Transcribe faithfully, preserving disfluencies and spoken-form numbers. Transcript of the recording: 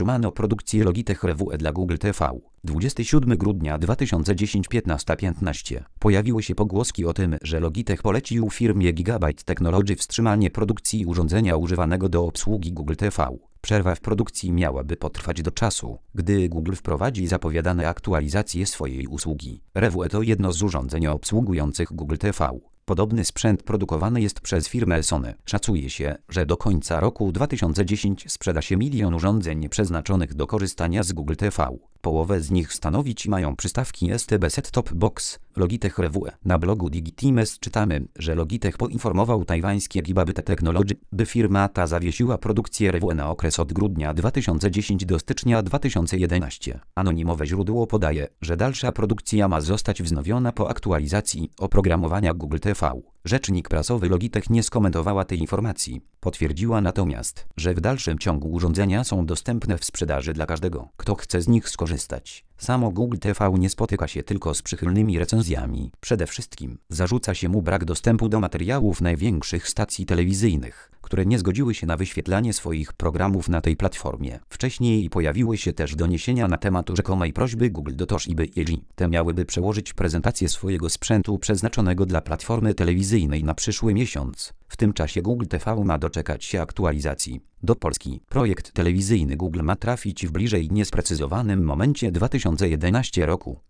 wstrzymano produkcję Logitech R W E dla Google T V. dwudziestego siódmego grudnia dwa tysiące dziesiątego piętnasta piętnaście. Pojawiły się pogłoski o tym, że Logitech polecił firmie Gigabyte Technology wstrzymanie produkcji urządzenia używanego do obsługi Google T V. Przerwa w produkcji miałaby potrwać do czasu, gdy Google wprowadzi zapowiadane aktualizacje swojej usługi. R W E to jedno z urządzeń obsługujących Google T V. Podobny sprzęt produkowany jest przez firmę Sony. Szacuje się, że do końca roku dwa tysiące dziesiątego sprzeda się milion urządzeń przeznaczonych do korzystania z Google T V. Połowę z nich stanowić mają przystawki S T B Set Top Box Logitech R W E. Na blogu DigiTimes czytamy, że Logitech poinformował tajwańskie Gigabyte Technology, by firma ta zawiesiła produkcję R W E na okres od grudnia dwa tysiące dziesiątego do stycznia dwa tysiące jedenastego. Anonimowe źródło podaje, że dalsza produkcja ma zostać wznowiona po aktualizacji oprogramowania Google T V. Rzecznik prasowy Logitech nie skomentowała tej informacji. Potwierdziła natomiast, że w dalszym ciągu urządzenia są dostępne w sprzedaży dla każdego, kto chce z nich skorzystać. Samo Google T V nie spotyka się tylko z przychylnymi recenzjami. Przede wszystkim zarzuca się mu brak dostępu do materiałów największych stacji telewizyjnych, które nie zgodziły się na wyświetlanie swoich programów na tej platformie. Wcześniej pojawiły się też doniesienia na temat rzekomej prośby Google do Toshiby L G. Te miałyby przełożyć prezentację swojego sprzętu przeznaczonego dla platformy telewizyjnej na przyszły miesiąc. W tym czasie Google T V ma doczekać się aktualizacji. Do Polski projekt telewizyjny Google ma trafić w bliżej niesprecyzowanym momencie dwa tysiące jedenastego roku.